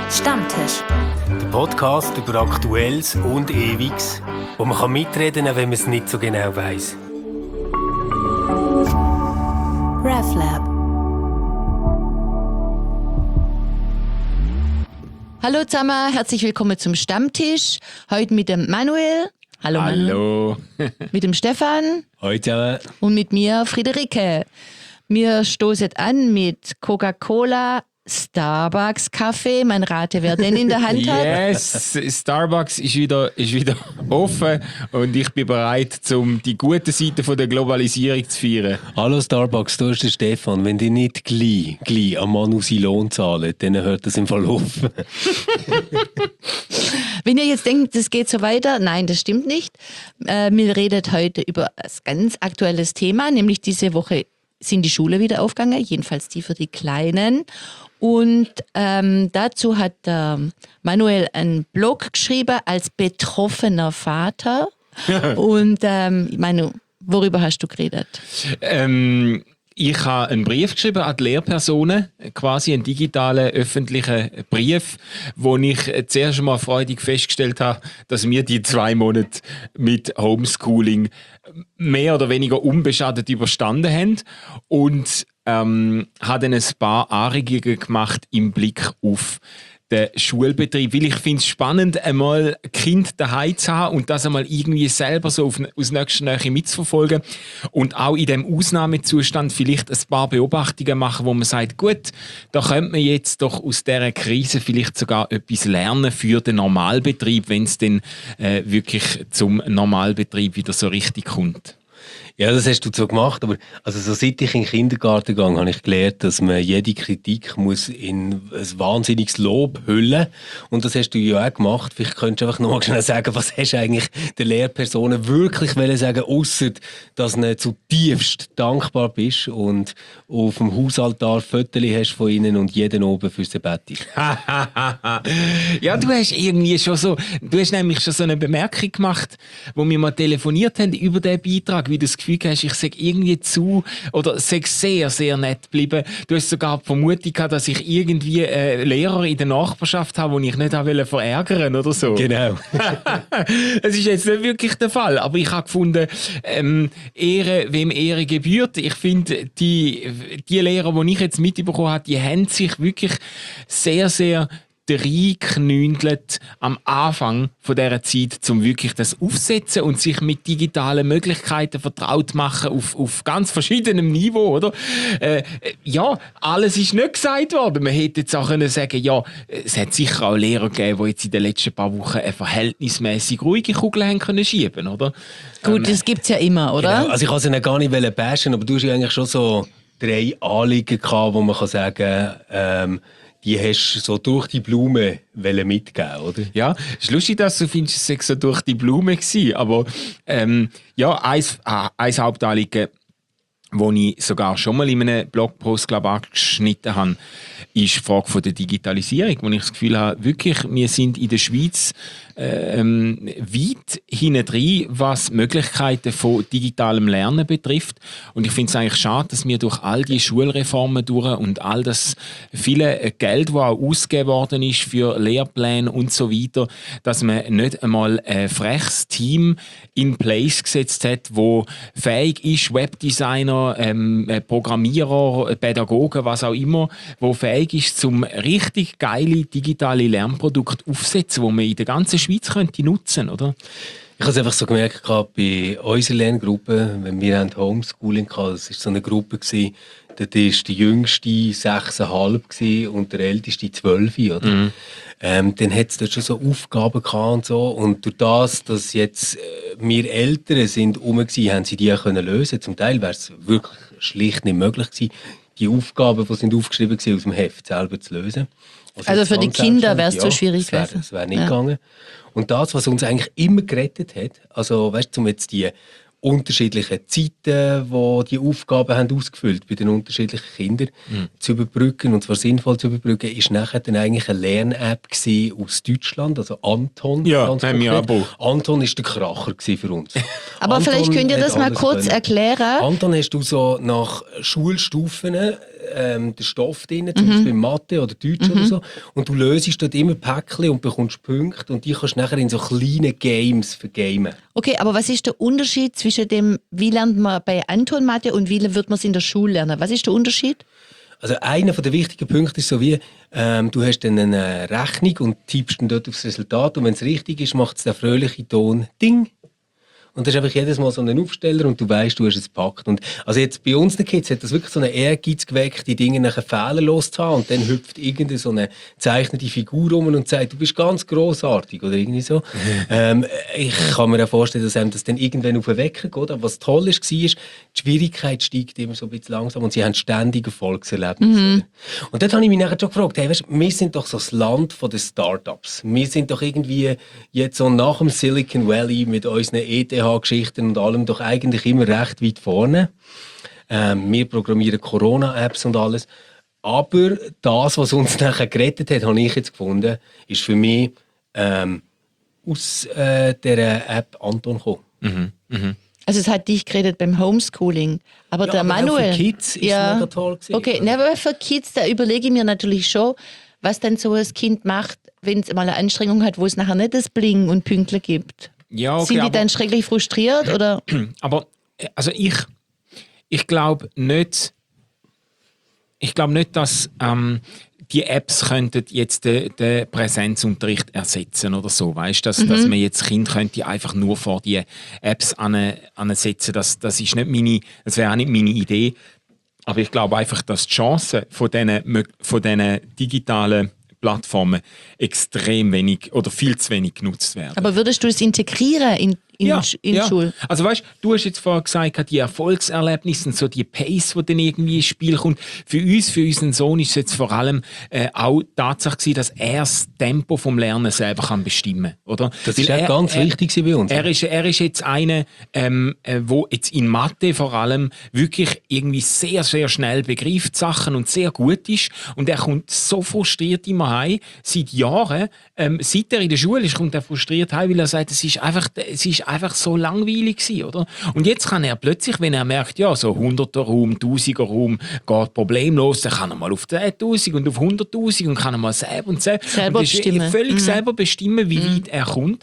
Stammtisch. Der Podcast über Aktuelles und Ewiges, wo man mitreden kann, wenn man es nicht so genau weiss. RefLab. Hallo zusammen, herzlich willkommen zum Stammtisch. Heute mit dem Manuel. Hallo. Hallo. Mit dem Stefan. Hallo zusammen. Und mit mir, Friederike. Wir stoßen an mit Coca-Cola, Starbucks Kaffee. Man rate, wer den in der Hand hat. Yes, Starbucks ist wieder offen und ich bin bereit, um die gute Seite von der Globalisierung zu feiern. Hallo Starbucks, du bist der Stefan. Wenn die nicht gleich am Manu seinen Lohn zahlen, dann hört das im Fall auf. Wenn ihr jetzt denkt, das geht so weiter, nein, das stimmt nicht. Wir reden heute über ein ganz aktuelles Thema, nämlich diese Woche sind die Schule wieder aufgegangen, jedenfalls die für die Kleinen. Und dazu hat Manuel einen Blog geschrieben als betroffener Vater. Und Manu, worüber hast du geredet? Ich habe einen Brief geschrieben an die Lehrpersonen, quasi einen digitalen öffentlichen Brief, wo ich zuerst mal freudig festgestellt habe, dass wir die 2 Monate mit Homeschooling mehr oder weniger unbeschadet überstanden haben und habe dann ein paar Anregungen gemacht im Blick auf den Schulbetrieb, weil ich finde es spannend, einmal Kind daheim zu haben und das einmal irgendwie selber so aus nächster Nähe mitzuverfolgen und auch in dem Ausnahmezustand vielleicht ein paar Beobachtungen machen, wo man sagt, gut, da könnte man jetzt doch aus dieser Krise vielleicht sogar etwas lernen für den Normalbetrieb, wenn es dann wirklich zum Normalbetrieb wieder so richtig kommt. Ja, das hast du so gemacht, aber also so seit ich in den Kindergarten gehe, habe ich gelernt, dass man jede Kritik muss in ein wahnsinniges Lob hüllen. Und das hast du ja auch gemacht. Vielleicht könntest du einfach noch mal schnell sagen, was hast du eigentlich den Lehrpersonen wirklich sagen, ausser dass du zutiefst dankbar bist und auf dem Hausaltar Fotos hast von ihnen und jeden oben für sein Bett. Ja, du hast nämlich schon so eine Bemerkung gemacht, wo wir mal telefoniert haben über diesen Beitrag, wie du das Gefühl hast, ich sage irgendwie sage sehr, sehr nett geblieben. Du hast sogar die Vermutung gehabt, dass ich irgendwie Lehrer in der Nachbarschaft habe, die ich nicht verärgern oder so. Genau. Das ist jetzt nicht wirklich der Fall, aber ich habe gefunden, Ehre, wem Ehre gebührt. Ich finde, die Lehrer, die ich jetzt mitbekommen habe, die haben sich wirklich sehr, sehr reinknündelt am Anfang von dieser Zeit, um wirklich das aufsetzen und sich mit digitalen Möglichkeiten vertraut machen auf ganz verschiedenem Niveau, oder? Ja, alles ist nicht gesagt worden. Man hätte jetzt auch können sagen, ja, es hat sicher auch Lehrer gegeben, die jetzt in den letzten paar Wochen eine verhältnismäßig ruhige Kugel haben können schieben, oder? Gut, das gibt's ja immer, oder? Genau. Also ich wollte es gar nicht bashen, aber du hast ja eigentlich schon so 3 Anliegen gehabt, wo man kann sagen, die hast du so durch die Blume mitgeben, oder? Ja, es ist lustig, dass du findest, es sei so durch die Blume gewesen, aber ja, ein Hauptanliegen, das ich sogar schon mal in einem Blogpost angeschnitten habe, ist die Frage von der Digitalisierung, wo ich das Gefühl habe, wirklich, wir sind in der Schweiz weit hintendrein, was Möglichkeiten von digitalem Lernen betrifft. Und ich finde es eigentlich schade, dass wir durch all die Schulreformen durch und all das viele Geld, das auch ausgegeben worden ist für Lehrpläne und so weiter, dass man nicht einmal ein freches Team in place gesetzt hat, wo fähig ist, Webdesigner, Programmierer, Pädagogen, was auch immer, wo fähig ist, zum richtig geile digitale Lernprodukte aufzusetzen, wo man in der ganzen Schweiz könnte nutzen, oder? Ich habe es einfach so gemerkt, bei unserer Lerngruppe, wenn wir Homeschooling hatten, das war so eine Gruppe, dort war die jüngste 6,5 und der älteste 12, oder? Mhm. Dann hat es dort schon so Aufgaben gehabt und so. Und durch das, dass jetzt wir Eltern sind rum waren, haben sie die auch lösen können. Zum Teil wäre es wirklich schlicht nicht möglich gewesen, die Aufgaben, die sind aufgeschrieben waren, aus dem Heft selber zu lösen. Also für die Kinder wäre es zu schwierig gewesen. Das wäre nicht gegangen. Und das, was uns eigentlich immer gerettet hat, also weißt du, um jetzt die unterschiedlichen Zeiten, die die Aufgaben haben ausgefüllt bei den unterschiedlichen Kindern zu überbrücken, und zwar sinnvoll zu überbrücken, ist nachher dann eigentlich eine Lern-App aus Deutschland, also Anton. Ja, haben wir aber. Anton war der Kracher für uns. Aber Anton vielleicht könnt ihr das mal kurz erklären. Anton hast du so nach Schulstufen den Stoff drin, zum Beispiel Mathe oder Deutsch oder so. Und du löst dort immer Päckchen und bekommst Punkte und die kannst du nachher in so kleine Games vergamen. Okay, aber was ist der Unterschied zwischen dem, wie lernt man bei Anton Mathe und wie wird man es in der Schule lernen? Was ist der Unterschied? Also einer der wichtigen Punkte ist so wie, du hast dann eine Rechnung und tippst dann dort aufs Resultat und wenn es richtig ist, macht es den fröhlichen Ton Ding. Und das ist einfach jedes Mal so ein Aufsteller und du weißt, du hast es gepackt. Und also jetzt bei uns den Kids hat das wirklich so eine Ehrgeiz geweckt, die Dinge nachher fehlerlos zu haben. Und dann hüpft irgendeine so eine zeichnete Figur rum und sagt, du bist ganz grossartig oder irgendwie so. Ich kann mir auch vorstellen, dass einem das dann irgendwann auf den Wecker geht. Aber was toll ist, war, die Schwierigkeit steigt immer so ein bisschen langsam und sie haben ständig Erfolgserlebnisse. Und dort habe ich mich nachher schon gefragt, hey, weißt, wir sind doch so das Land der Startups. Wir sind doch irgendwie jetzt so nach dem Silicon Valley mit unseren ETH-Geschichten und allem doch eigentlich immer recht weit vorne. Wir programmieren Corona-Apps und alles. Aber das, was uns nachher gerettet hat, habe ich jetzt gefunden, ist für mich aus dieser App Anton gekommen. Also es hat dich geredet beim Homeschooling. Aber Ja, der aber auch Manuel... für Kids ist es mega toll gewesen. Okay, ne, aber für Kids, da überlege ich mir natürlich schon, was dann so ein Kind macht, wenn es mal eine Anstrengung hat, wo es nachher nicht das Bling und Pünktchen gibt. Ja, okay, Sind die dann schrecklich frustriert? Oder? Aber also ich glaube nicht, dass die Apps könnten jetzt den Präsenzunterricht ersetzen oder so. Weißt, dass man jetzt Kind könnte einfach nur vor die Apps ansetzen. Das wäre auch nicht meine Idee. Aber ich glaube einfach, dass die Chancen von diesen digitalen Plattformen extrem wenig oder viel zu wenig genutzt werden. Aber würdest du es integrieren in die Schule? Also weißt, du hast jetzt vorhin gesagt, die Erfolgserlebnisse und so die Pace, die dann irgendwie ins Spiel kommt. Für unseren Sohn ist es jetzt vor allem auch Tatsache gewesen, dass er das Tempo vom Lernen selber kann bestimmen, oder? Das ist auch ganz wichtig bei uns. Er ist jetzt einer, wo jetzt in Mathe vor allem wirklich irgendwie sehr, sehr schnell begreift Sachen und sehr gut ist. Und er kommt so frustriert immer heim, seit Jahren, seit er in der Schule ist, kommt er frustriert heim, weil er sagt, es ist einfach so langweilig gewesen, oder? Und jetzt kann er plötzlich, wenn er merkt, ja, so 100er Raum, 1000er Raum geht problemlos, dann kann er mal auf 10.000 und auf 100.000 und kann er mal selber bestimmen. Völlig selber bestimmen, wie weit er kommt,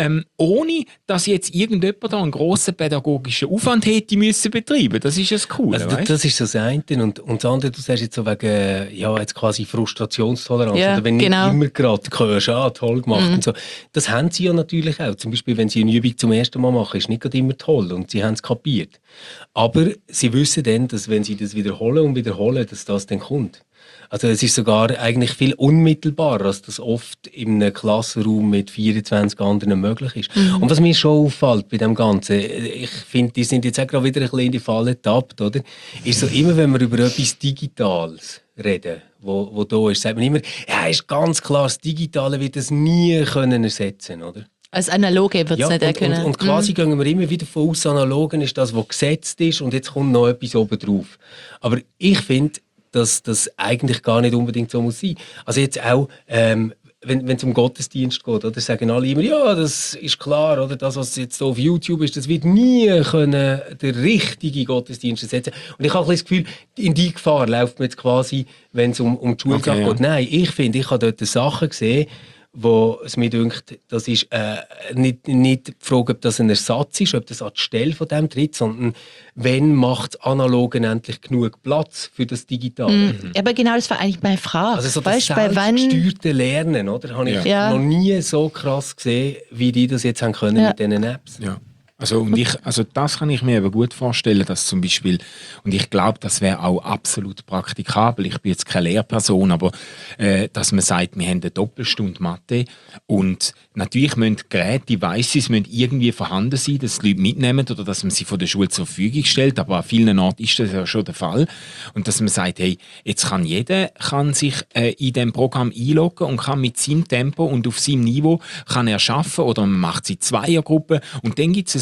ohne dass jetzt irgendjemand da einen grossen pädagogischen Aufwand hätte müssen betreiben. Das ist das Coole, also, weißt? das ist so das eine. Und das andere, du sagst jetzt so wegen, ja, jetzt quasi Frustrationstoleranz. Ja, oder wenn genau. nicht immer gerade hörst, toll gemacht und so. Das haben sie ja natürlich auch. Zum Beispiel, wenn sie eine Übung zum ersten Mal machen, ist nicht gerade immer toll und sie haben es kapiert. Aber sie wissen dann, dass wenn sie das wiederholen, dass das dann kommt. Also es ist sogar eigentlich viel unmittelbarer, als das oft in einem Klassenraum mit 24 anderen möglich ist. Und was mir schon auffällt bei dem Ganzen, ich finde, die sind jetzt auch gerade wieder ein bisschen in die Falle getappt, oder? Ist so, immer wenn wir über etwas Digitales reden, wo da ist, sagt man immer, ja, ist ganz klar, das Digitale wird das nie können ersetzen, oder? Als Analoge wird es nicht können. Und quasi gehen wir immer wieder von aus, Analogen ist das, was gesetzt ist und jetzt kommt noch etwas oben drauf. Aber ich finde, dass das eigentlich gar nicht unbedingt so muss sein. Also jetzt auch, wenn es um Gottesdienst geht, oder, sagen alle immer, ja, das ist klar, oder das, was jetzt auf YouTube ist, das wird nie können der richtige Gottesdienst ersetzen. Und ich habe ein bisschen das Gefühl, in die Gefahr läuft man jetzt quasi, wenn es um die Schulsache geht. Nein, ich finde, ich habe dort Sachen gesehen, wo es mir dünkt, das ist nicht die Frage, ob das ein Ersatz ist, ob das an die Stelle von dem tritt, sondern wenn macht das Analoge endlich genug Platz für das Digitale. Aber genau, das war eigentlich meine Frage. Also so das weißt, bei wann selbstgesteuerte Lernen, oder? Habe ich noch nie so krass gesehen, wie die das jetzt haben können mit diesen Apps. Ja. Also das kann ich mir eben gut vorstellen, dass zum Beispiel, und ich glaube, das wäre auch absolut praktikabel, ich bin jetzt keine Lehrperson, aber dass man sagt, wir haben eine Doppelstunde Mathe und natürlich müssen die Geräte, Devices müssen irgendwie vorhanden sein, dass die Leute mitnehmen oder dass man sie von der Schule zur Verfügung stellt, aber an vielen Orten ist das ja schon der Fall. Und dass man sagt, hey, jetzt kann jeder sich in diesem Programm einloggen und kann mit seinem Tempo und auf seinem Niveau kann er arbeiten oder man macht sie in Zweiergruppen und dann gibt es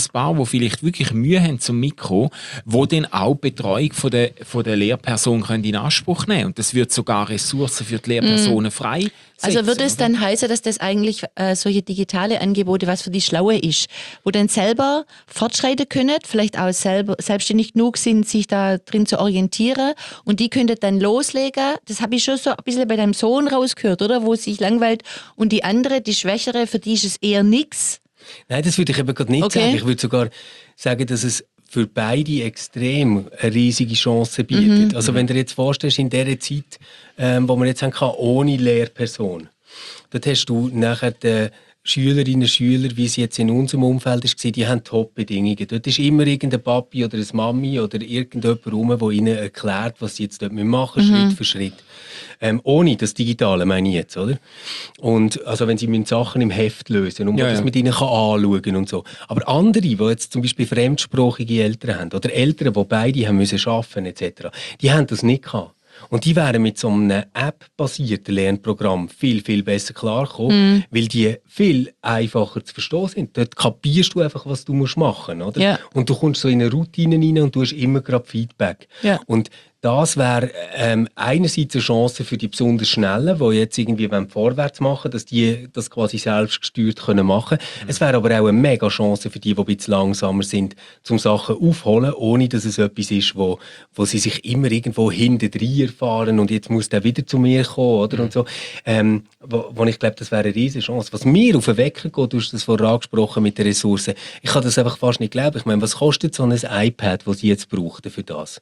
paar, die vielleicht wirklich Mühe haben zum Mikro, wo dann auch die Betreuung von der Lehrperson können in Anspruch nehmen. Und das wird sogar Ressourcen für die Lehrpersonen frei. Also würde es dann heißen, dass das eigentlich solche digitale Angebote was für die Schlaue ist, wo dann selber fortschreiten können, vielleicht auch selbstständig genug sind, sich da drin zu orientieren und die könnten dann loslegen. Das habe ich schon so ein bisschen bei deinem Sohn rausgehört, oder? Wo es sich langweilt und die andere, die Schwächere, für die ist es eher nichts. Nein, das würde ich eben gerade nicht sagen. Ich würde sogar sagen, dass es für beide extrem eine riesige Chance bietet. Also wenn du dir jetzt vorstellst, in dieser Zeit, wo wir jetzt haben, ohne Lehrperson, dort hast du nachher die Schülerinnen und Schüler, wie es jetzt in unserem Umfeld war, die haben Top-Bedingungen. Dort ist immer irgendein Papi oder eine Mami oder irgendjemand rum, der ihnen erklärt, was sie jetzt dort machen müssen, Schritt für Schritt. Ohne das Digitale meine ich jetzt, oder? Und also wenn sie Sachen im Heft lösen und man das mit ihnen anschauen kann und so. Aber andere, die jetzt zum Beispiel fremdsprachige Eltern haben oder Eltern, die beide haben müssen arbeiten etc., die haben das nicht gehabt. Und die wären mit so einem App-basierten Lernprogramm viel, viel besser klargekommen, weil die viel einfacher zu verstehen sind. Dort kapierst du einfach, was du machen musst, oder? Ja. Und du kommst so in eine Routine rein und du hast immer gerade Feedback. Ja. Und das wäre einerseits eine Chance für die besonders Schnellen, die jetzt irgendwie vorwärts machen, dass die das quasi selbstgesteuert machen können. Es wäre aber auch eine mega Chance für die ein bisschen langsamer sind, um Sachen aufzuholen, ohne dass es etwas ist, wo sie sich immer irgendwo hintendrein erfahren und jetzt muss der wieder zu mir kommen, oder? Und so. Wo ich glaube, das wäre eine riesige Chance. Was mir auf den Wecker geht, du hast das vorher angesprochen mit den Ressourcen, ich kann das einfach fast nicht glauben. Ich meine, was kostet so ein iPad, das sie jetzt brauchen für das?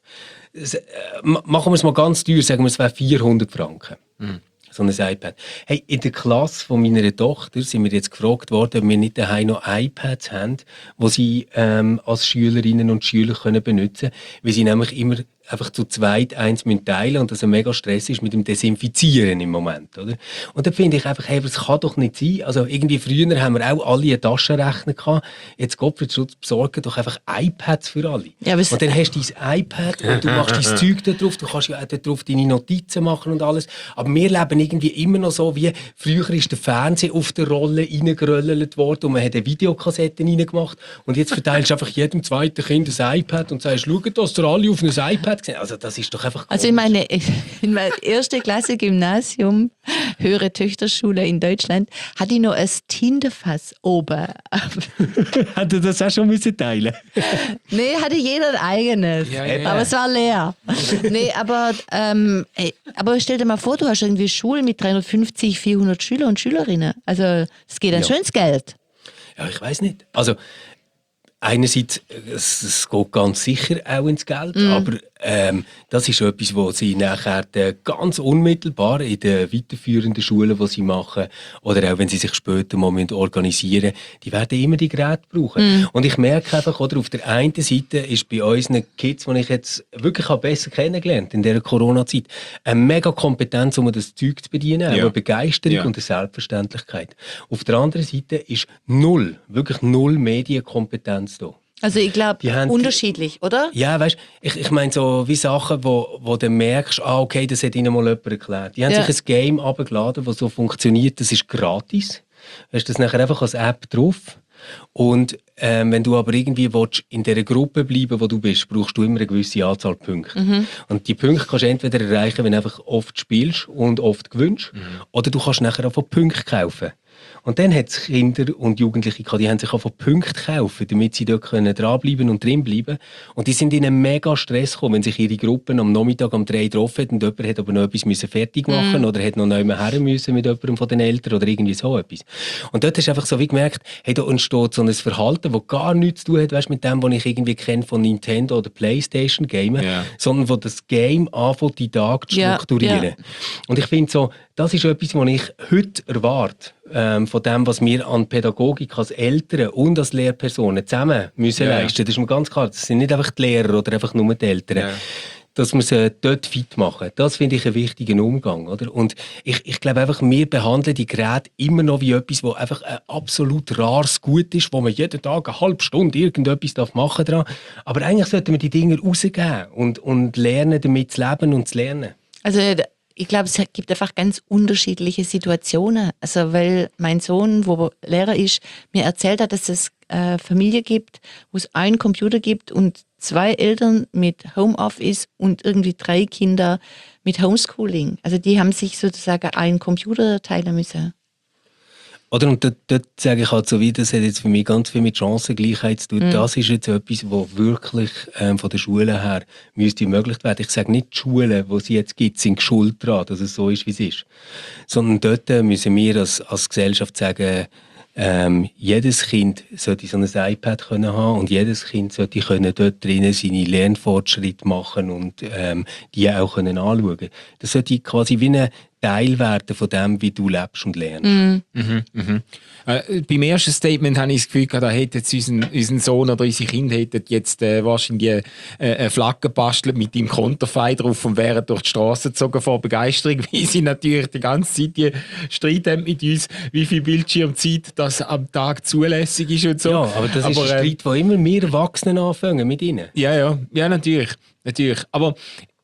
Machen wir es mal ganz teuer, sagen wir, es wäre 400 Franken. So ein iPad. Hey, in der Klasse von meiner Tochter sind wir jetzt gefragt worden, ob wir nicht daheim noch iPads haben, die sie als Schülerinnen und Schüler können benutzen können, weil sie nämlich immer einfach zu zweit eins teilen müssen und das ein mega Stress ist mit dem Desinfizieren im Moment, oder? Und da finde ich einfach, hey, das kann doch nicht sein. Also irgendwie früher haben wir auch alle einen Taschenrechner gehabt. Jetzt Gottfried Schutz besorgen doch einfach iPads für alle. Ja, und dann hast du dein iPad und du machst dein Zeug da drauf. Du kannst ja auch da drauf deine Notizen machen und alles. Aber wir leben irgendwie immer noch so, wie früher ist der Fernseher auf der Rolle reingeröllert worden und man hat eine Videokassette reingemacht. Und jetzt verteilst du einfach jedem zweiten Kind ein iPad und sagst, schau, dass ihr alle auf ein iPad gesehen. Also das ist doch einfach komisch. Also in meiner ersten Klasse Gymnasium, höhere Töchterschule in Deutschland, hatte ich noch ein Tintenfass oben. Hat er das auch schon müssen teilen? Nee, hatte jeder ein eigenes. Ja. Aber es war leer. Nee, aber stell dir mal vor, du hast irgendwie Schulen mit 350, 400 Schüler und Schülerinnen. Also es geht dann schon ins Geld. Ja, ich weiß nicht. Also einerseits, es geht ganz sicher auch ins Geld, aber das ist etwas, was sie nachher ganz unmittelbar in den weiterführenden Schulen, die sie machen, oder auch wenn sie sich später mal organisieren müssen, die werden immer die Geräte brauchen. Und ich merke einfach, oder, auf der einen Seite ist bei unseren Kids, die ich jetzt wirklich besser kennengelernt in dieser Corona-Zeit, eine mega Kompetenz, um das Zeug zu bedienen, auch eine Begeisterung und eine Selbstverständlichkeit. Auf der anderen Seite ist wirklich null Medienkompetenz da. Also ich glaube, unterschiedlich, oder? Ja, weißt, ich meine so wie Sachen, wo du merkst, okay, das hat ihnen mal jemand erklärt. Die haben sich ein Game runtergeladen, das so funktioniert, das ist gratis. Du hast das nachher einfach als App drauf. Und wenn du aber irgendwie willst, in dieser Gruppe bleiben, wo du bist, brauchst du immer eine gewisse Anzahl Punkte. Und die Punkte kannst du entweder erreichen, wenn du einfach oft spielst und oft gewinnst, oder du kannst nachher auch von Punkten kaufen. Und dann hat es Kinder und Jugendliche gehabt, die haben sich auch von Punkten kaufen, damit sie dort dranbleiben und drinbleiben. Und die sind in einen mega Stress gekommen, wenn sich ihre Gruppen am Nachmittag um 3 getroffen hat und jemand hat aber noch etwas fertig machen oder hat noch jemand her müssen mit jemandem von den Eltern oder irgendwie so etwas. Und dort hast du einfach so wie gemerkt, hey, da entsteht so ein Verhalten, das gar nichts zu tun hat, weißt, mit dem, was ich irgendwie kenne von Nintendo oder Playstation Gamen, sondern wo das Game anfängt, die Tag zu strukturieren. Ja. Und ich finde so, das ist etwas, was ich heute erwarte. Von dem, was wir an Pädagogik als Eltern und als Lehrpersonen zusammen müssen leisten. Das ist mir ganz klar. Das sind nicht einfach die Lehrer oder einfach nur die Eltern. Ja. Dass wir sie dort fit machen. Das finde ich einen wichtigen Umgang. Oder? Und ich glaube einfach, wir behandeln die Geräte immer noch wie etwas, das einfach ein absolut rares Gut ist, wo man jeden Tag eine halbe Stunde irgendetwas machen darf. Aber eigentlich sollten wir die Dinge rausgeben und lernen, damit zu leben und zu lernen. Also ich glaube, es gibt einfach ganz unterschiedliche Situationen. Also weil mein Sohn, wo Lehrer ist, mir erzählt hat, dass es Familie gibt, wo es einen Computer gibt und 2 Eltern mit Homeoffice und irgendwie 3 Kinder mit Homeschooling. Also die haben sich sozusagen einen Computer teilen müssen. Oder, und dort sage ich halt so wie, das hat jetzt für mich ganz viel mit Chancengleichheit zu tun. Das ist jetzt etwas, was wirklich von der Schule her müsste ermöglicht werden. Ich sage nicht, die Schulen, die es jetzt gibt, sind schuld daran, dass es so ist, wie es ist. Sondern dort müssen wir als Gesellschaft sagen, jedes Kind sollte so ein iPad können haben und jedes Kind sollte können dort drinnen seine Lernfortschritte machen und die auch können anschauen. Das sollte quasi wie ein Teil werden von dem, wie du lebst und lernst. Beim ersten Statement habe ich das Gefühl, da hätte jetzt unser Sohn oder unsere Kinder hätten jetzt wahrscheinlich eine Flagge gebastelt mit dem Konterfei drauf und wären durch die Straße gezogen vor Begeisterung, weil sie natürlich die ganze Zeit die Streit haben mit uns, wie viel Bildschirmzeit das am Tag zulässig ist und so. Ja, aber das ist ein Streit, wo immer wir Erwachsenen anfangen mit ihnen. Ja, natürlich. Aber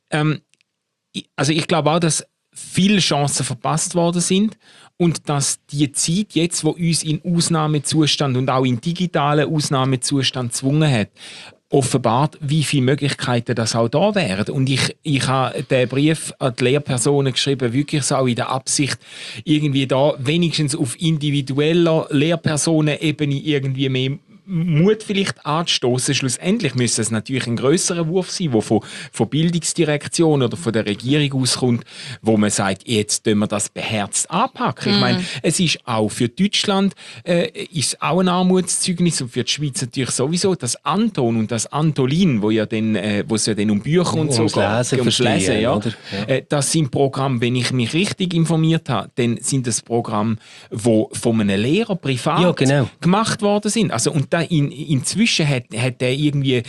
ich glaube auch, dass viele Chancen verpasst worden sind und dass die Zeit jetzt, wo uns in Ausnahmezustand und auch in digitalen Ausnahmezustand gezwungen hat, offenbart, wie viele Möglichkeiten das auch da wären. Und ich habe den Brief an die Lehrpersonen geschrieben, wirklich so auch in der Absicht, irgendwie da wenigstens auf individueller Lehrpersonenebene irgendwie mehr Mut vielleicht anzustoßen. Schlussendlich müsste es natürlich ein grösserer Wurf sein, der von Bildungsdirektion oder von der Regierung auskommt, wo man sagt, jetzt tun wir das beherzt anpacken. Ich meine, es ist auch für Deutschland ist auch ein Armutszeugnis und für die Schweiz natürlich sowieso das Anton und das Antolin, wo es ja dann um Bücher und so geht, ums Lesen, ja. Das sind Programme, wenn ich mich richtig informiert habe, dann sind das Programme, die von einem Lehrer privat gemacht worden sind. Also, und inzwischen hat er irgendwie,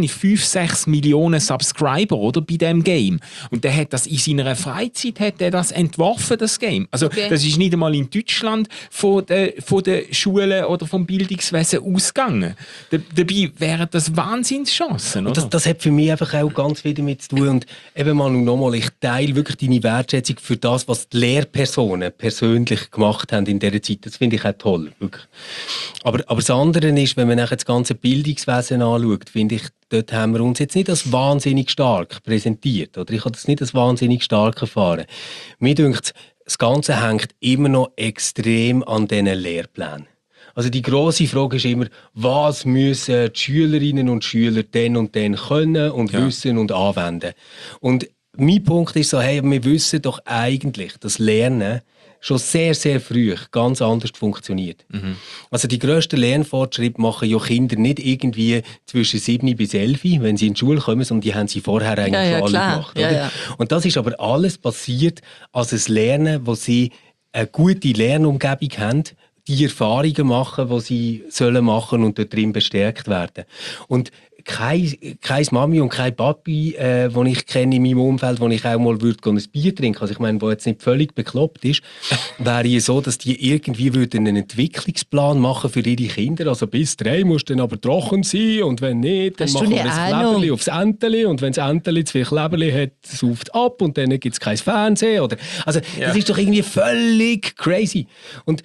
5-6 Millionen Subscriber, oder, bei diesem Game. Und der hat das in seiner Freizeit entworfen, das Game. Also das ist nicht einmal in Deutschland von den Schulen oder vom Bildungswesen ausgegangen. Dabei wären das Wahnsinnschancen, oder? Das hat für mich einfach auch ganz viel damit zu tun. Und eben mal und nochmal, ich teile wirklich deine Wertschätzung für das, was die Lehrpersonen persönlich gemacht haben in dieser Zeit. Das finde ich auch toll, wirklich. Aber das andere ist, wenn man nachher das ganze Bildungswesen anschaut, finde ich, dort haben wir uns jetzt nicht als wahnsinnig stark präsentiert. Oder ich habe das nicht als wahnsinnig stark erfahren. Mir denkt, das Ganze hängt immer noch extrem an diesen Lehrplänen. Also die grosse Frage ist immer, was müssen die Schülerinnen und Schüler dann und dann können und wissen und anwenden. Und mein Punkt ist so, hey, wir wissen doch eigentlich, dass Lernen schon sehr, sehr früh ganz anders funktioniert. Also die grössten Lernfortschritte machen ja Kinder nicht irgendwie zwischen 7 bis 11, wenn sie in die Schule kommen, sondern die haben sie vorher eigentlich schon alle gemacht. Oder? Ja. Und das ist aber alles passiert als ein Lernen, wo sie eine gute Lernumgebung haben, die Erfahrungen machen, die sie sollen machen und dort drin bestärkt werden. Und kein Mami und kein Papi, den ich kenne in meinem Umfeld, wo ich auch mal ein Bier trinken, also ich meine, wo jetzt nicht völlig bekloppt ist, wäre es so, dass die irgendwie einen Entwicklungsplan machen für ihre Kinder. Also bis 3 musst du dann aber trocken sein und wenn nicht, dann machen wir das Kleberli aufs Enteli und wenn das Enteli zu viel Kleberli hat, sauft ab und dann gibt es kein Fernsehen. Das ist doch irgendwie völlig crazy. Und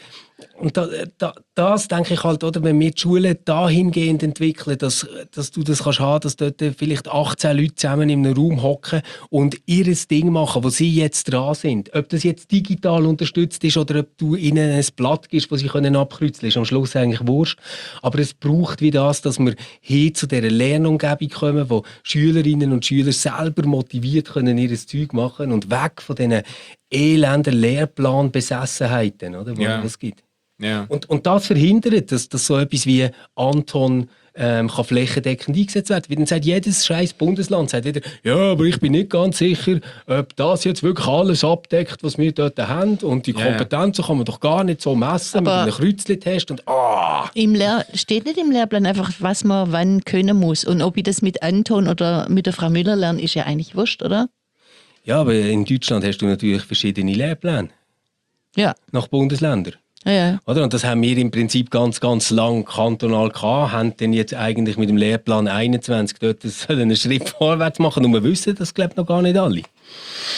das denke ich halt, oder, wenn wir die Schulen dahingehend entwickeln, dass du das kannst haben, dass dort vielleicht 18 Leute zusammen in einem Raum hocken und ihr Ding machen, wo sie jetzt dran sind. Ob das jetzt digital unterstützt ist oder ob du ihnen ein Blatt gibst, das sie abkreuzeln können, ist am Schluss eigentlich wurscht. Aber es braucht wie das, dass wir hin zu dieser Lernumgebung kommen, wo Schülerinnen und Schüler selber motiviert können ihr Zeug machen und weg von diesen elenden Lehrplanbesessenheiten, oder, wo es gibt. Ja. Und das verhindert, dass so etwas wie Anton kann flächendeckend eingesetzt werden. Weil dann sagt jedes scheiß Bundesland sagt wieder, ja, aber ich bin nicht ganz sicher, ob das jetzt wirklich alles abdeckt, was wir dort haben. Und die Kompetenzen kann man doch gar nicht so messen mit einem Kreuzli-Test. Und steht nicht im Lehrplan einfach, was man wann können muss. Und ob ich das mit Anton oder mit der Frau Müller lerne, ist ja eigentlich wurscht, oder? Ja, aber in Deutschland hast du natürlich verschiedene Lehrpläne. Ja. Nach Bundesländern. Ja. Oder? Und das haben wir im Prinzip ganz, ganz lang kantonal gehabt, haben dann jetzt eigentlich mit dem Lehrplan 21 dort einen Schritt vorwärts machen und wir wissen das, glaube ich, noch gar nicht alle. Ja.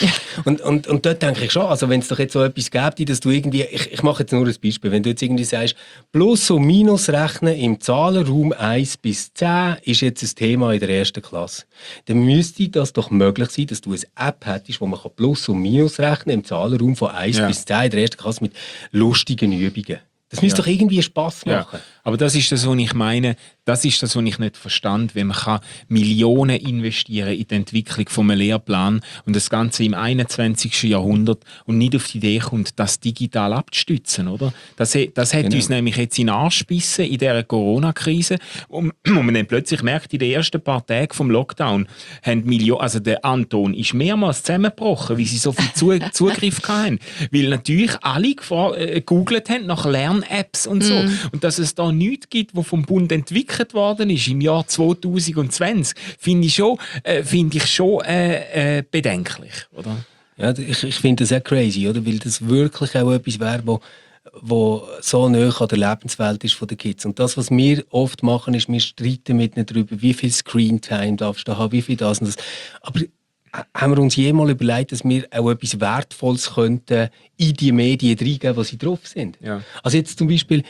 Und dort denke ich schon, also wenn es doch jetzt so etwas gäbe, dass du irgendwie, ich mache jetzt nur ein Beispiel, wenn du jetzt irgendwie sagst, Plus- und Minusrechnen im Zahlenraum 1 bis 10 ist jetzt ein Thema in der 1. Klasse, dann müsste das doch möglich sein, dass du eine App hättest, wo man Plus- und Minusrechnen im Zahlenraum von 1 bis 10 in der 1. Klasse mit lustigen Übungen. Das müsste doch irgendwie Spass machen. Ja. Aber das ist das, was ich meine. Das ist das, was ich nicht verstand, wenn man Millionen investieren in die Entwicklung von einem Lehrplan und das Ganze im 21. Jahrhundert und nicht auf die Idee kommt, das digital abzustützen, oder? Das hat uns nämlich jetzt in den Arsch gebissen in dieser Corona-Krise, wo man dann plötzlich merkt, in den ersten paar Tagen vom Lockdown haben Millionen, also der Anton ist mehrmals zusammengebrochen, weil sie so viel Zugriff hatten. Weil natürlich alle gegoogelt haben nach Lern-Apps und so. Und dass es da nichts gibt, was vom Bund entwickelt worden ist im Jahr 2020, finde ich schon bedenklich, oder? Ja, ich finde das auch crazy, oder? Weil das wirklich auch etwas wäre, wo so nahe an der Lebenswelt ist von den Kids. Und das, was wir oft machen, ist, wir streiten mit ihnen darüber, wie viel Screentime darfst du haben, wie viel das und das. Aber haben wir uns jemals überlegt, dass wir auch etwas Wertvolles könnten in die Medien reingeben, wo sie drauf sind? Ja. Also jetzt zum Beispiel,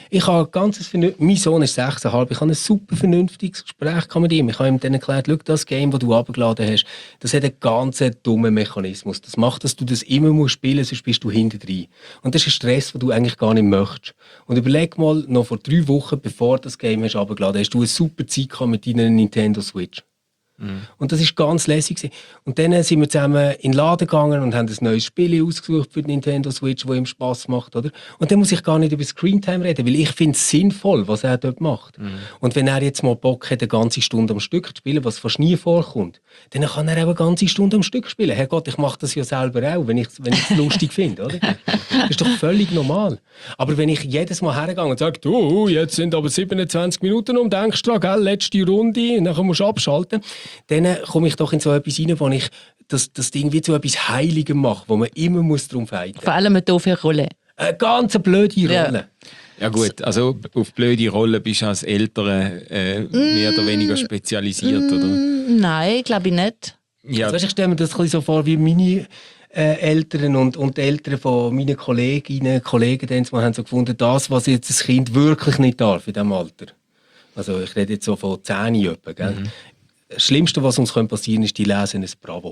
mein Sohn ist 6,5, ich habe ein super vernünftiges Gespräch mit ihm. Ich habe ihm dann erklärt, schau, das Game, das du abgeladen hast, das hat einen ganz dummen Mechanismus. Das macht, dass du das immer spielen musst, sonst bist du hinten drin. Und das ist ein Stress, den du eigentlich gar nicht möchtest. Und überleg mal, noch vor 3 Wochen, bevor du das Game hast abgeladen hast, du eine super Zeit gehabt mit deiner Nintendo Switch. Und das war ganz lässig. Und dann sind wir zusammen in den Laden gegangen und haben ein neues Spiel ausgesucht für die Nintendo Switch, das ihm Spass macht. Oder? Und dann muss ich gar nicht über Screentime reden, weil ich finde es sinnvoll, was er dort macht. Und wenn er jetzt mal Bock hat, eine ganze Stunde am Stück zu spielen, was fast nie vorkommt, dann kann er auch eine ganze Stunde am Stück spielen. Herrgott, ich mache das ja selber auch, wenn ich es lustig finde. Oder? Das ist doch völlig normal. Aber wenn ich jedes Mal hergehe und sage, du, jetzt sind aber 27 Minuten denkst du dran, letzte Runde, nachher musst du abschalten, dann komme ich doch in so etwas rein, wo ich das Ding wie zu etwas Heiligem mache, wo man immer darum fighten muss. Vor allem eine doofe Rolle. Eine ganz blöde Rolle. Ja gut, also auf blöde Rollen bist du als Eltern mehr oder weniger spezialisiert, oder? Nein, glaube ich nicht. Ja. Also, weißt, ich stelle mir das ein bisschen so vor, wie meine Eltern und die Eltern von meinen Kolleginnen und Kollegen haben so gefunden, das, was jetzt das Kind wirklich nicht darf in diesem Alter. Also ich rede jetzt so von 10 etwa, gell? Das Schlimmste, was uns passieren kann, ist, die lesen ein Bravo.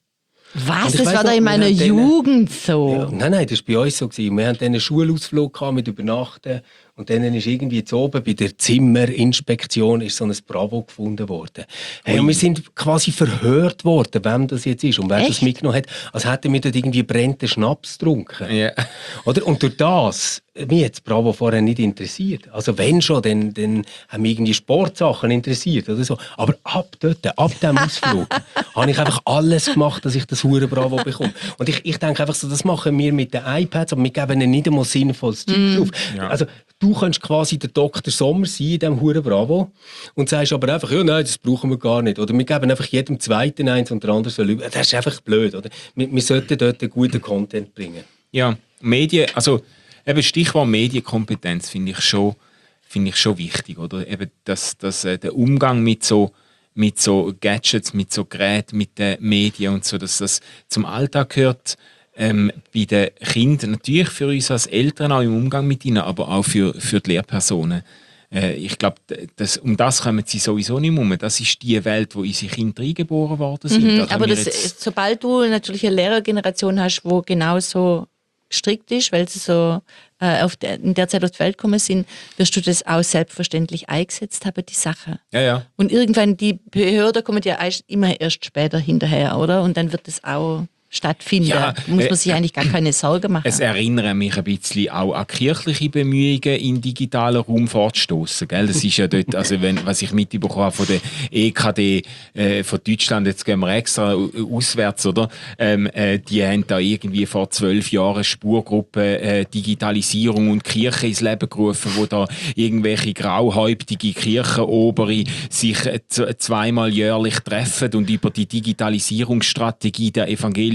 Was? Das war doch in meiner Jugend so. Ja, nein, das war bei uns so. Wir hatten einen Schulausflug mit Übernachten und dann ist irgendwie jetzt oben bei der Zimmerinspektion ist so ein Bravo gefunden worden. Hey, und wir sind quasi verhört worden, wem das jetzt ist und wer das mitgenommen hat, als hätten wir dort irgendwie brennenden Schnaps getrunken. Ja. Oder? Und durch das, mich hat das Bravo vorher nicht interessiert. Also wenn schon, dann haben mich irgendwie Sportsachen interessiert oder so. Aber ab dem Ausflug, habe ich einfach alles gemacht, dass ich das hure Bravo bekomme. Und ich denke einfach so, das machen wir mit den iPads, aber wir geben ihnen nicht einmal sinnvolles Zeug drauf. Ja. Also du kannst quasi der Dr. Sommer sein in diesem hure Bravo und sagst aber einfach, ja nein, das brauchen wir gar nicht. Oder wir geben einfach jedem Zweiten eins und der andere soll über. Das ist einfach blöd, oder? Wir sollten dort einen guten Content bringen. Ja, Medien, also eben Stichwort Medienkompetenz finde ich schon wichtig, oder? Eben der Umgang mit so Gadgets, mit so Geräten, mit den Medien und so, dass das zum Alltag gehört. Bei den Kindern, natürlich für uns als Eltern auch im Umgang mit ihnen, aber auch für die Lehrpersonen. Ich glaube, um das kommen sie sowieso nicht um. Das ist die Welt, wo unsere Kinder eingeboren worden sind. Aber sobald du natürlich eine Lehrergeneration hast, die genauso gestrickt ist, weil sie so in der Zeit auf die Welt gekommen sind, wirst du das auch selbstverständlich eingesetzt haben, die Sache. Ja. Und irgendwann, die Behörden kommen ja immer erst später hinterher, oder? Und dann wird das auch stattfinden. Ja, muss man sich eigentlich gar keine Sorgen machen. Es erinnert mich ein bisschen auch an kirchliche Bemühungen, in digitalen Raum vorzustossen. Gell? Das ist ja dort, also was ich mitbekommen habe von der EKD von Deutschland, jetzt gehen wir extra auswärts, oder? Die haben da irgendwie vor 12 Jahren eine Spurgruppe Digitalisierung und Kirche ins Leben gerufen, wo da irgendwelche grauhäuptige Kirchenobere sich zweimal jährlich treffen und über die Digitalisierungsstrategie der evangelischen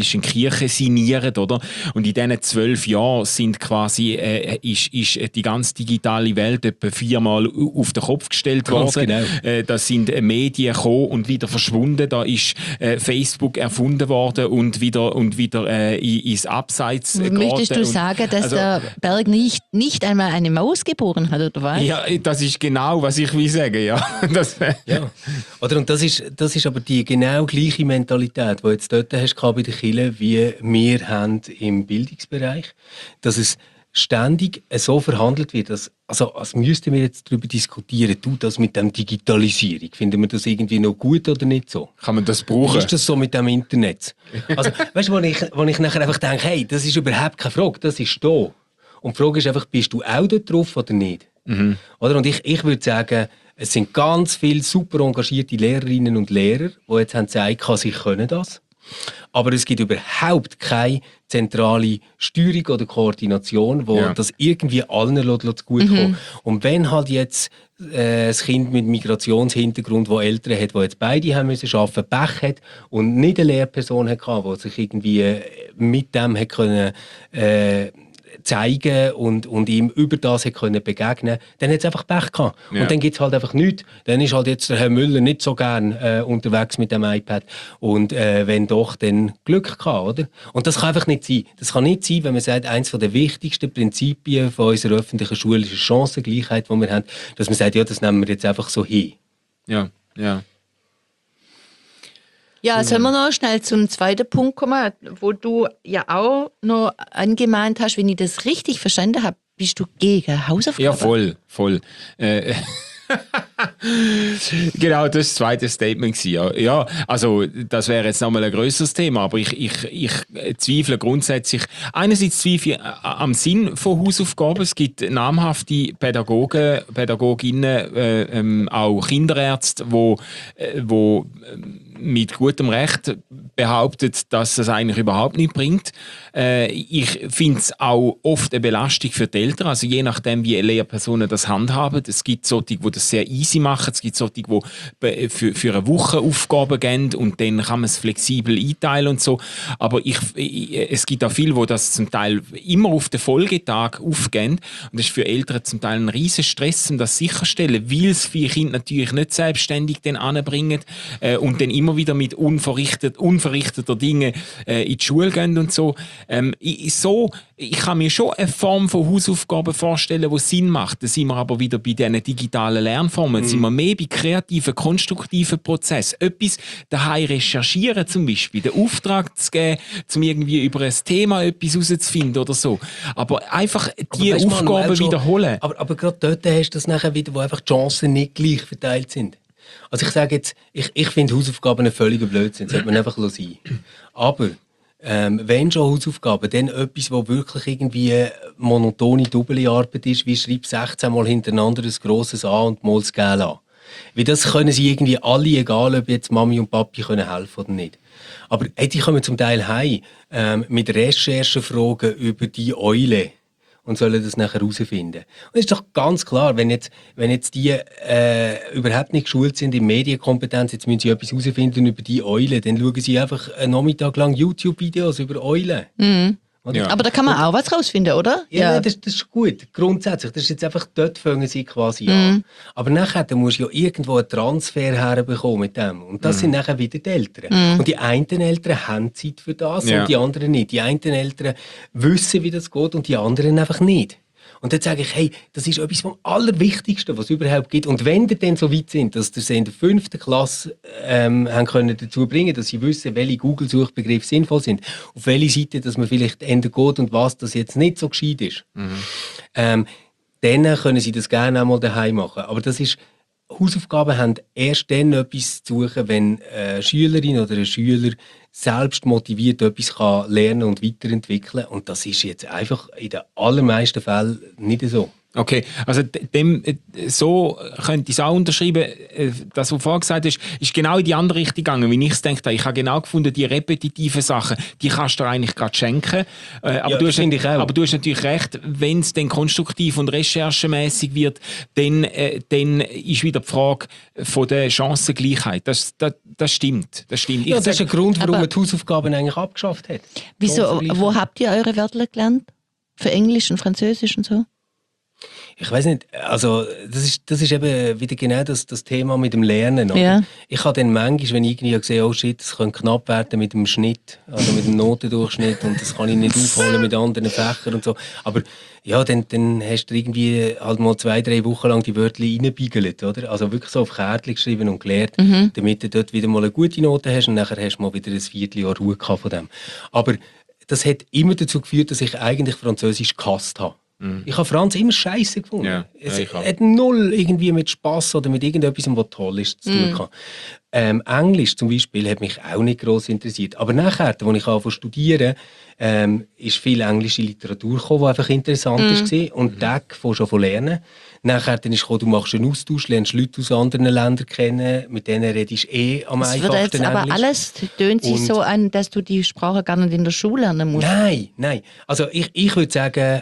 evangelischen Kirche sinieren, oder? Und in diesen 12 Jahren sind quasi, ist die ganze digitale Welt etwa 4-mal auf den Kopf gestellt worden. Genau. Da sind Medien gekommen und wieder verschwunden. Da ist Facebook erfunden worden und wieder ins Abseits Möchtest du sagen, dass der Berg nicht einmal eine Maus geboren hat, oder was? Ja, das ist genau, was ich will sagen, ja. Ja. Oder, und das ist aber die genau gleiche Mentalität, die jetzt dort hast bei den Kirchen, wie wir haben im Bildungsbereich, dass es ständig so verhandelt wird, als müssten wir jetzt darüber diskutieren, das mit der Digitalisierung, finden wir das irgendwie noch gut oder nicht so? Kann man das brauchen? Wie ist das so mit dem Internet? Also, weißt du, wo ich nachher einfach denke, hey, das ist überhaupt keine Frage, das ist da. Und die Frage ist einfach, bist du auch dort drauf oder nicht? Oder? Und ich würde sagen, es sind ganz viele super engagierte Lehrerinnen und Lehrer, die jetzt haben gesagt, sie können das. Aber es gibt überhaupt keine zentrale Steuerung oder Koordination, wo das irgendwie allen zugutekommt. Und wenn halt jetzt das Kind mit Migrationshintergrund, das Eltern hat, die jetzt beide haben müssen arbeiten, Pech hat und nicht eine Lehrperson hatte, die sich irgendwie mit dem hat können, zeigen und ihm über das können begegnen, dann hat es einfach Pech gehabt. Ja. Und dann gibt es halt einfach nichts. Dann ist halt jetzt der Herr Müller nicht so gern unterwegs mit dem iPad. Und wenn doch, dann Glück gehabt, oder? Und das kann einfach nicht sein. Das kann nicht sein, wenn man sagt, eines der wichtigsten Prinzipien von unserer öffentlichen Schule ist die Chancengleichheit, die wir haben, dass man sagt, ja, das nehmen wir jetzt einfach so hin. Ja, ja. Ja, sollen wir noch schnell zum zweiten Punkt kommen, wo du ja auch noch angemahnt hast, wenn ich das richtig verstanden habe, bist du gegen Hausaufgaben? Ja, voll. Genau, das war das zweite Statement. Ja, also das wäre jetzt nochmal ein grösseres Thema, aber ich zweifle grundsätzlich, einerseits zweifle ich am Sinn von Hausaufgaben. Es gibt namhafte Pädagogen, Pädagoginnen, auch Kinderärzte, wo mit gutem Recht behauptet, dass das eigentlich überhaupt nicht bringt. Ich finde es auch oft eine Belastung für die Eltern, also je nachdem, wie Lehrpersonen das handhaben. Es gibt solche, die das sehr easy machen, es gibt solche, die für eine Woche Aufgaben geben und dann kann man es flexibel einteilen und so. Aber es gibt auch viele, die das zum Teil immer auf den Folgetag aufgeben und das ist für Eltern zum Teil ein riesen Stress, um das sicherzustellen, weil es viele Kinder natürlich nicht selbstständig dann anbringen und dann immer wieder mit unverrichteter Dinge in die Schule gehen und so. Ich kann mir schon eine Form von Hausaufgaben vorstellen, die Sinn macht. Da sind wir aber wieder bei diesen digitalen Lernformen. Da sind wir mehr bei kreativen, konstruktiven Prozessen. Etwas daheim recherchieren zum Beispiel, den Auftrag zu geben, um irgendwie über ein Thema etwas herauszufinden oder so. Aber einfach die Aufgaben wiederholen. Aber gerade dort hast du das nachher wieder, wo einfach die Chancen nicht gleich verteilt sind. Also ich sage jetzt, ich finde Hausaufgaben einen völligen Blödsinn, das sollte man einfach sein. Aber wenn schon Hausaufgaben, dann etwas, wo wirklich irgendwie monotone Doppelarbeit ist, wie schreib 16 Mal hintereinander ein grosses A und mal das Gel an. Weil das können sie irgendwie alle, egal ob jetzt Mami und Papi können helfen oder nicht. Aber die kommen zum Teil heim mit Recherchenfragen über die Eule und sollen das nachher herausfinden. Und es ist doch ganz klar, wenn jetzt die überhaupt nicht geschult sind in Medienkompetenz, jetzt müssen sie etwas herausfinden über die Eule, dann schauen sie einfach einen Nachmittag lang YouTube-Videos über Eulen. Ja. Aber da kann man auch was rausfinden, oder? Ja. Das ist gut, grundsätzlich. Das ist jetzt einfach, dort fangen sie quasi an. Aber nachher musst du ja irgendwo einen Transfer herbekommen mit dem. Und das sind nachher wieder die Eltern. Und die einen Eltern haben Zeit für das und die anderen nicht. Die einen Eltern wissen, wie das geht und die anderen einfach nicht. Und dann sage ich, hey, das ist etwas vom Allerwichtigsten, was es überhaupt gibt. Und wenn die dann so weit sind, dass sie in der 5. Klasse haben können dazu bringen, dass sie wissen, welche Google-Suchbegriffe sinnvoll sind, auf welche Seite dass man vielleicht ändern geht und was das jetzt nicht so gescheit ist, dann können sie das gerne einmal daheim machen. Aber das ist, Hausaufgaben haben erst dann etwas zu suchen, wenn eine Schülerin oder ein Schüler selbst motiviert etwas kann lernen und weiterentwickeln. Und das ist jetzt einfach in den allermeisten Fällen nicht so. Okay, also so könnte ich es auch unterschreiben. Das, was du vorhin gesagt hast, ist genau in die andere Richtung gegangen, wie ich es gedacht habe. Ich habe genau gefunden, die repetitiven Sachen, die kannst du dir eigentlich gerade schenken. Aber, aber du hast natürlich recht, wenn es dann konstruktiv und recherchemäßig wird, dann ist wieder die Frage von der Chancengleichheit. Das stimmt. Das stimmt. Ja, das ist ein Grund, warum man die Hausaufgaben eigentlich abgeschafft hat. Wieso? Wo habt ihr eure Wörter gelernt? Für Englisch und Französisch und so? Ich weiß nicht, also das ist eben wieder genau das Thema mit dem Lernen. Oder? Ja. Ich habe dann manchmal, wenn ich irgendwie sehe, oh shit, das könnte knapp werden mit dem Schnitt, also mit dem Notendurchschnitt und das kann ich nicht aufholen mit anderen Fächern und so. Aber ja, dann hast du irgendwie halt mal 2-3 Wochen lang die Wörter reingebiegelt, oder? Also wirklich so auf Kärtchen geschrieben und gelernt, damit du dort wieder mal eine gute Note hast und nachher hast du mal wieder ein Vierteljahr Ruhe gehabt von dem. Aber das hat immer dazu geführt, dass ich eigentlich Französisch gehasst habe. Ich habe Franz immer scheiße gefunden. Ja, es ich auch. hat null irgendwie mit Spass oder mit irgendetwas, was toll ist, zu tun gehabt. Englisch zum Beispiel hat mich auch nicht gross interessiert. Aber nachher, als ich angefangen zu studieren, ist viel englische Literatur gekommen, die einfach interessant war. Und Tag von lernen. Nachher dann ist gekommen, du machst einen Austausch, lernst Leute aus anderen Ländern kennen, mit denen redest du am Das wird einfachsten jetzt aber Englisch. alles tönt sich Und- so an, dass du die Sprache gar nicht in der Schule lernen musst. Nein. Also ich würde sagen,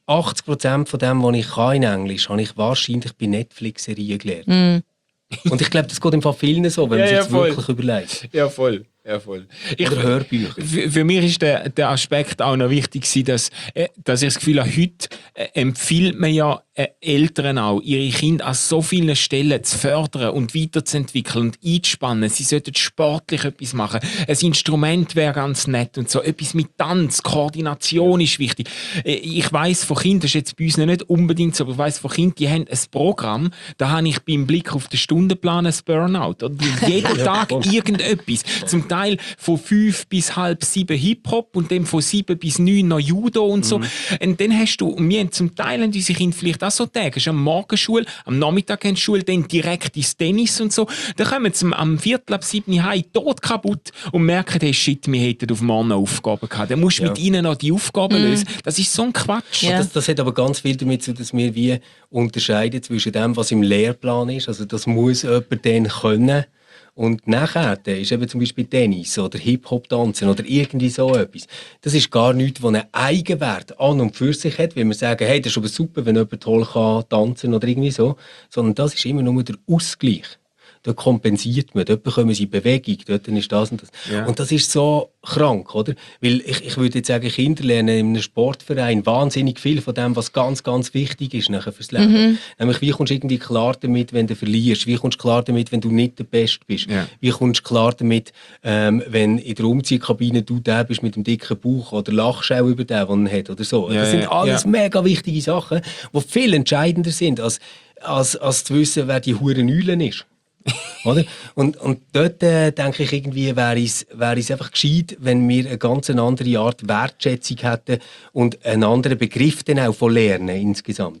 80% von dem, was ich kann in Englisch, habe ich wahrscheinlich bei Netflix-Serien gelernt. Und ich glaube, das geht im Fall vielen so, wenn man sich das voll. wirklich überlegt. Ja, voll. Ja, voll. Oder Hörbücher. Für mich ist der Aspekt auch noch wichtig gewesen, dass ich das Gefühl habe, heute empfiehlt man ja Eltern auch, ihre Kinder an so vielen Stellen zu fördern und weiterzuentwickeln und einzuspannen. Sie sollten sportlich etwas machen. Ein Instrument wäre ganz nett und so. Etwas mit Tanz, Koordination ist wichtig. Ich weiss von Kindern, das ist jetzt bei uns nicht unbedingt so, aber ich weiss von Kindern, die haben ein Programm, da habe ich beim Blick auf den Stundenplan ein Burnout. Oder jeden Tag irgendetwas. Zum Teil von 5 bis halb 7 Hip-Hop und dann von 7 bis 9 noch Judo und so. Und dann hast du, wir haben zum Teil haben unsere Kinder vielleicht auch so Tage, hast du am Morgenschule, am Nachmittag haben sie Schule, dann direkt ins Tennis und so. Dann kommen sie am 6:45 heim, tot kaputt und merken, hey, shit, wir hätten auf morgen noch Aufgaben gehabt. Dann musst du mit ihnen noch die Aufgaben lösen. Das ist so ein Quatsch. Ja. Das hat aber ganz viel damit zu tun, dass wir wie unterscheiden zwischen dem, was im Lehrplan ist. Also das muss jemand dann können. Und nachher ist eben zum Beispiel Tennis oder Hip-Hop-Tanzen oder irgendwie so etwas. Das ist gar nichts, das einen Eigenwert an und für sich hat, weil wir sagen, hey, das ist aber super, wenn jemand toll kann tanzen oder irgendwie so. Sondern das ist immer nur der Ausgleich. Dort kompensiert man, dort bekommen sie Bewegung, dort ist das und das. Ja. Und das ist so krank, oder? Weil ich würde jetzt sagen, Kinder lernen in einem Sportverein wahnsinnig viel von dem, was ganz, ganz wichtig ist nachher fürs Leben. Nämlich, wie kommst du irgendwie klar damit, wenn du verlierst? Wie kommst du klar damit, wenn du nicht der Beste bist? Ja. Wie kommst du klar damit, wenn in der Umziehkabine du der bist mit dem dicken Bauch oder lachst auch über den, den er hat oder so? Ja, Das sind ja, alles ja. mega wichtige Sachen, die viel entscheidender sind, als zu wissen, wer die hure Eule ist. Oder? Und dort denke ich, irgendwie wäre es einfach gescheit, wenn wir eine ganz andere Art Wertschätzung hätten und einen anderen Begriff dann auch von Lernen insgesamt.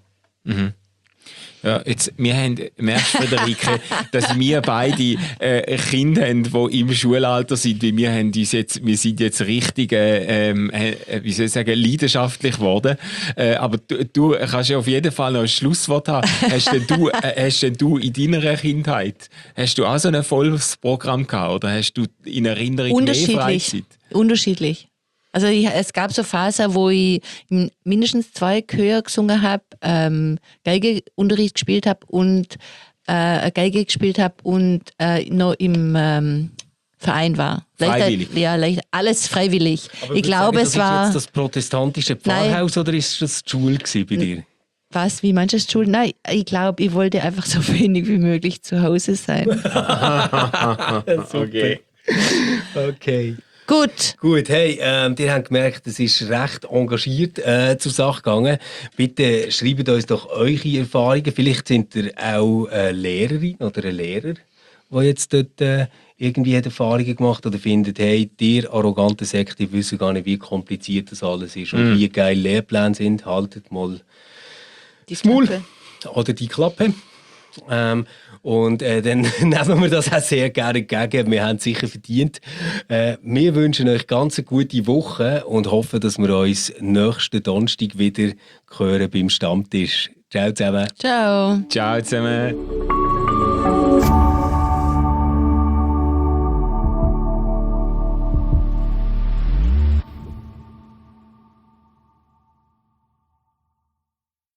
Ja, jetzt, merkst Friederike, dass wir beide Kinder haben, die im Schulalter sind, weil wir sind jetzt richtig, wie soll ich sagen, leidenschaftlich geworden. Aber du kannst ja auf jeden Fall noch ein Schlusswort haben. Hast denn du in deiner Kindheit, hast du auch so ein volles Programm gehabt oder hast du in Erinnerung mehr Freizeit? Unterschiedlich. Also es gab so Phasen, wo ich mindestens 2 Chöre gesungen habe, Geigeunterricht gespielt habe und Geige gespielt habe und noch im Verein war. Freiwillig? Ja, alles freiwillig. Aber Ich glaube, das es war... Ist jetzt das protestantische Pfarrhaus oder ist das die Schule gewesen bei dir? Was, wie manches Schule? Nein, ich glaube, ich wollte einfach so wenig wie möglich zu Hause sein. Okay. Okay. Gut. Hey, ihr habt gemerkt, es ist recht engagiert zur Sache gegangen. Bitte schreibt uns doch eure Erfahrungen. Vielleicht sind ihr auch eine Lehrerin oder ein Lehrer, der jetzt dort irgendwie hat Erfahrungen gemacht oder findet, hey, ihr arrogante Sekte, wissen gar nicht, wie kompliziert das alles ist und wie geil Lehrpläne sind. Haltet mal Die das Maul Klappe. oder die Klappe. Und dann nehmen wir das auch sehr gerne entgegen. Wir haben es sicher verdient. Wir wünschen euch ganz eine gute Woche und hoffen, dass wir uns nächsten Donnerstag wieder hören beim Stammtisch. Ciao zusammen. Ciao. Ciao zusammen.